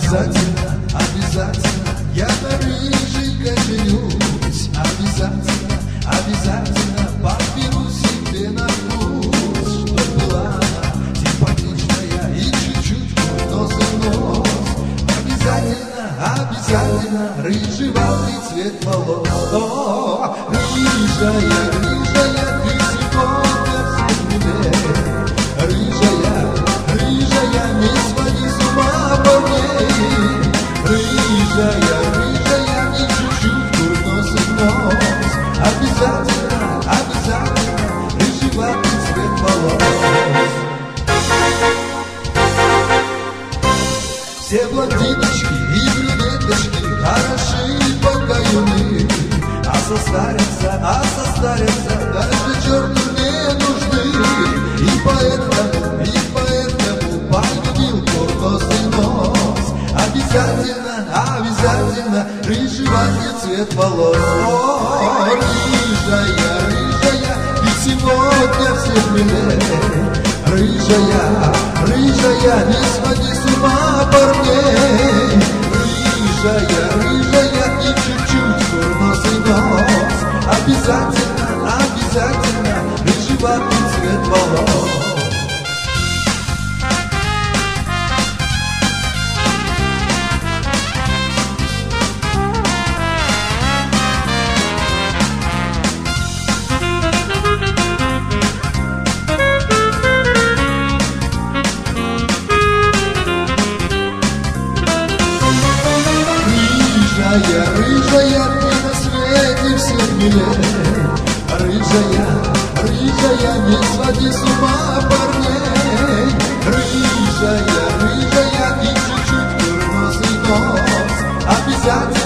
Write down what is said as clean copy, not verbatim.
Обязательно, обязательно я на рыженькой женюсь. Обязательно, обязательно подберу себе на вкус, чтоб была она симпатичная и чуть-чуть нос и нос. Обязательно, обязательно рыжеватый цвет волос. О, рыжая, рыжая, ты сегодня всех милее. Рыжая, рыжая, не своди с ума парней. Рыжая, рыжая, и чуть-чуть нос и нос. Обязательно, обязательно рыжеватый цвет волос. Все блондиночки и брюнеточки хороши пока юны, а состарятся, даже черту не нужны. И поэтому полюбил нос и нос. Обязательно, обязательно рыжеватый цвет волос. О, рыжая, рыжая, ты сегодня всех милее. Рыжая, рыжая, не своди с ума парней. Рыжая, рыжая, и чуть-чуть нос и нос. Обязательно, обязательно рыжеватый цвет волос. Рыжая, рыжая, ты на свете всех милее. Рыжая, рыжая, не своди с ума парней. Рыжая, рыжая, и чуть-чуть нос и нос. Обязательно.